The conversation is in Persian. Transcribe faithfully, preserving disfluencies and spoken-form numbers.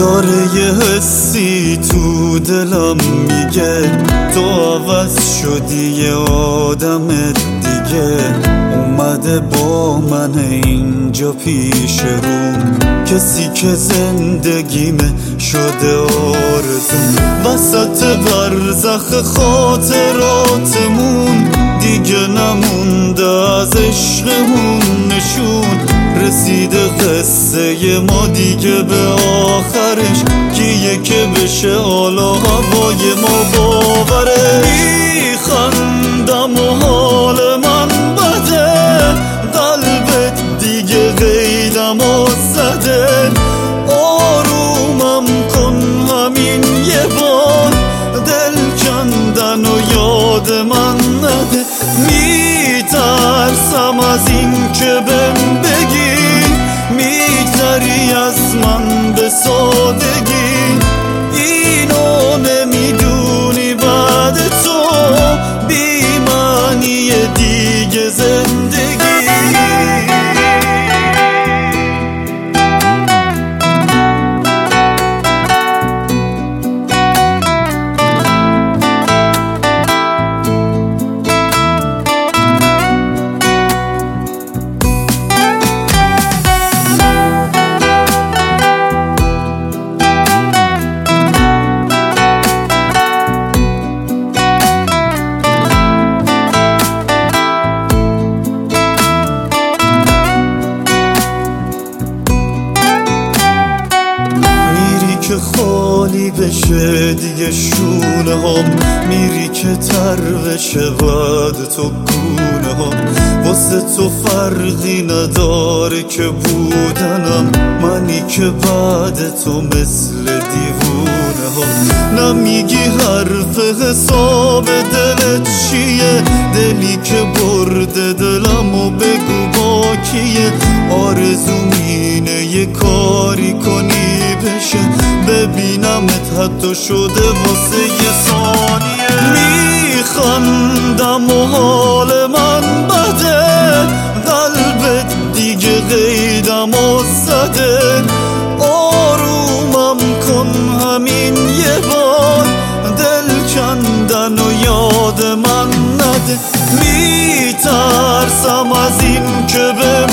داره یه حسی تو دلم میگه تو عوض شدی یه آدم دیگه اومده با من اینجا پیش روم، کسی که زندگیمه شده آرزوم. وسط برزخ خاطراتمون دیگه نمونده از عشقمون نشون، رسیده قصه ما دیگه به آخرش، کیه که بشه حالا هوای ما باوره. میخندم و حال من بده، قلبت دیگه قیدم و زده، آرومم کن همین یه بار، دل کندن و یاد من نده. میترسم از این که بهم بگی میگذری از من به سادگی، اینو نمیدونی بعد تو بی معنی دیگه زندگی. که خالی بشه دیگه شونه هم، میری که تر بشه بعد تو گونه هم، واسه تو فرقی نداره که بودنم منی که بعد تو مثل دیوونه هم. نمیگی حرف حساب دلت چیه، دلی که برده دلم و بگو با کیه، آرزوم اینه یه کاری کنی بشه ببینمت حتی شده واسه یه ثانیه. میخندم و حال من بده، قلبت دیگه قیدم و زده، آرومم کن همین یه بار، دل کندن و یاد من نده. میترسم از این که به